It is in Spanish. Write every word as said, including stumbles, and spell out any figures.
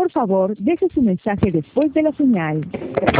Por favor, deje su mensaje después de la señal.